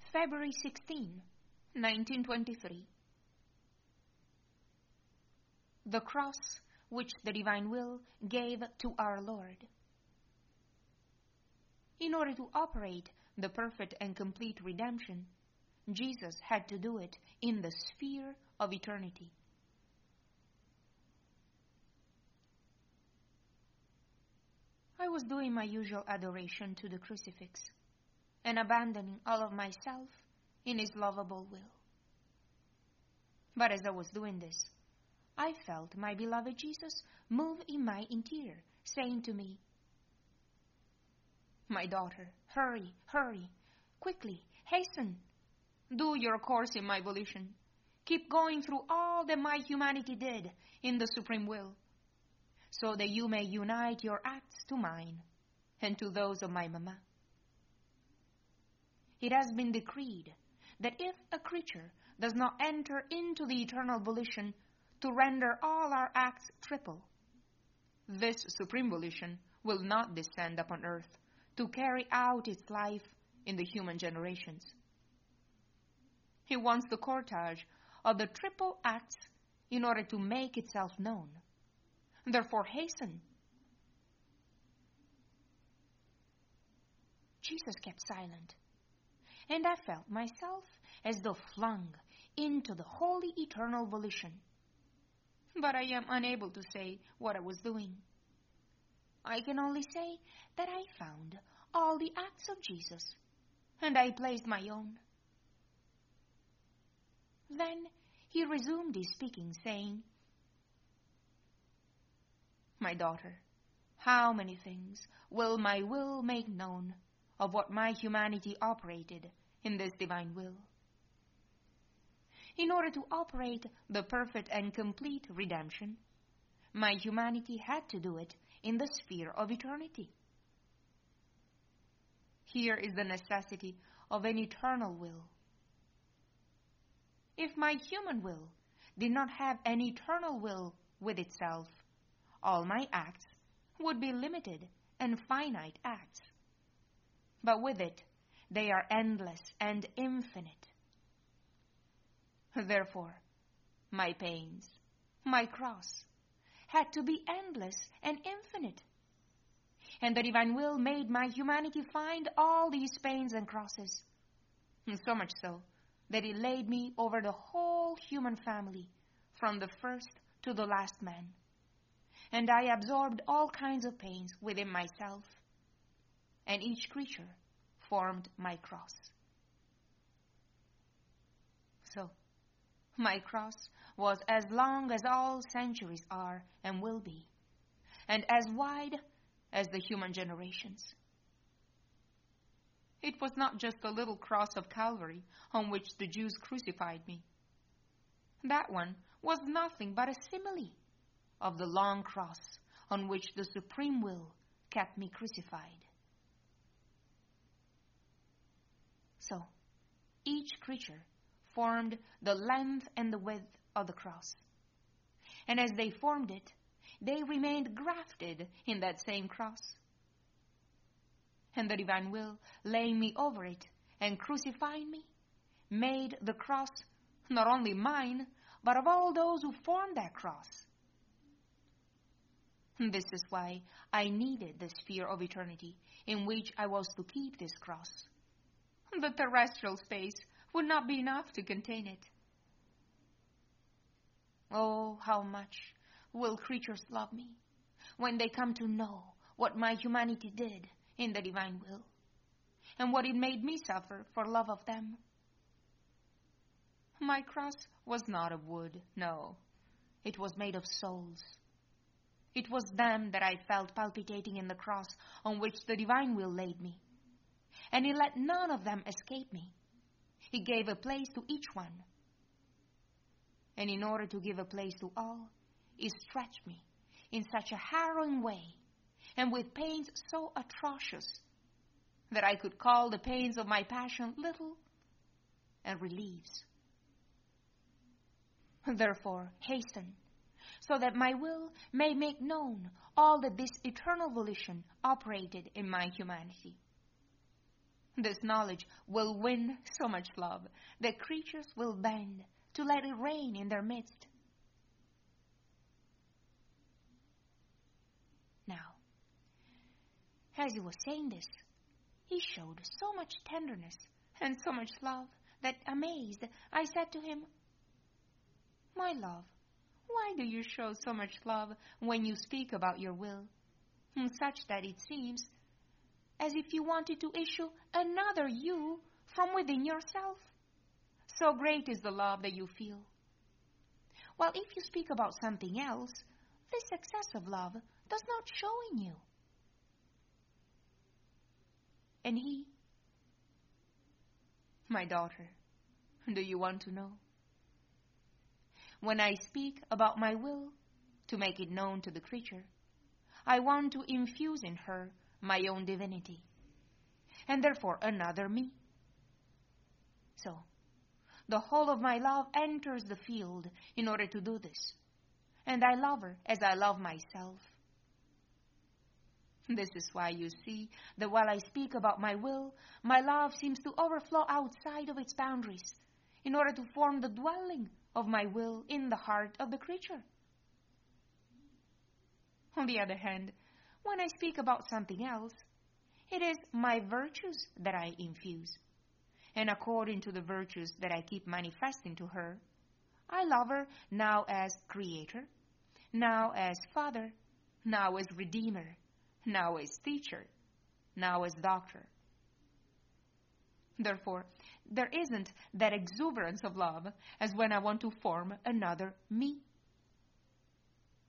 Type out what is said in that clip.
February 16, 1923. The cross which the divine will gave to our Lord. In order to operate the perfect and complete redemption, Jesus had to do it in the sphere of eternity. I was doing my usual adoration to the crucifix and abandoning all of myself in His lovable will. But as I was doing this, I felt my beloved Jesus move in my interior, saying to me, "My daughter, hurry, hurry, quickly, hasten. Do your course in my volition. Keep going through all that my humanity did in the supreme will, so that you may unite your acts to mine and to those of my Mama. It has been decreed that if a creature does not enter into the eternal volition to render all our acts triple, this supreme volition will not descend upon earth to carry out its life in the human generations. It wants the cortege of the triple acts in order to make itself known. Therefore, hasten." Jesus kept silent, and I felt myself as though flung into the holy eternal volition. But I am unable to say what I was doing. I can only say that I found all the acts of Jesus, and I placed my own. Then He resumed His speaking, saying, "My daughter, how many things will my will make known of what my humanity operated in this divine will? In order to operate the perfect and complete redemption, my humanity had to do it in the sphere of eternity. Here is the necessity of an eternal will. If my human will did not have an eternal will with itself, all my acts would be limited and finite acts. But with it, they are endless and infinite. Therefore, my pains, my cross, had to be endless and infinite. And the divine will made my humanity find all these pains and crosses, so much so that it laid me over the whole human family, from the first to the last man. And I absorbed all kinds of pains within myself, and each creature formed my cross. So, my cross was as long as all centuries are and will be, and as wide as the human generations. It was not just a little cross of Calvary on which the Jews crucified me. That one was nothing but a simile of the long cross on which the supreme will kept me crucified. So, each creature formed the length and the width of the cross. And as they formed it, they remained grafted in that same cross. And the divine will, laying me over it and crucifying me, made the cross not only mine, but of all those who formed that cross. This is why I needed the sphere of eternity in which I was to keep this cross. The terrestrial space would not be enough to contain it. Oh, how much will creatures love me when they come to know what my humanity did in the divine will, and what it made me suffer for love of them. My cross was not of wood, no. It was made of souls. It was them that I felt palpitating in the cross on which the divine will laid me. And He let none of them escape me. He gave a place to each one. And in order to give a place to all, He stretched me in such a harrowing way, and with pains so atrocious, that I could call the pains of my passion little and relieves. Therefore, hasten, so that my will may make known all that this eternal volition operated in my humanity. This knowledge will win so much love that creatures will bend to let it reign in their midst. Now, as he was saying this, he showed so much tenderness and so much love that, amazed, I said to him, "My love, why do you show so much love when you speak about your will, such that it seems as if you wanted to issue another you from within yourself? So great is the love that you feel. While if you speak about something else, this excess of love does not show in you." And he, "My daughter, do you want to know? When I speak about my will to make it known to the creature, I want to infuse in her my own divinity, and therefore another me. So, the whole of my love enters the field in order to do this, and I love her as I love myself. This is why you see that while I speak about my will, my love seems to overflow outside of its boundaries in order to form the dwelling of my will in the heart of the creature. On the other hand, when I speak about something else, it is my virtues that I infuse, and according to the virtues that I keep manifesting to her, I love her now as creator, now as father, now as redeemer, now as teacher, now as doctor. Therefore, there isn't that exuberance of love as when I want to form another me.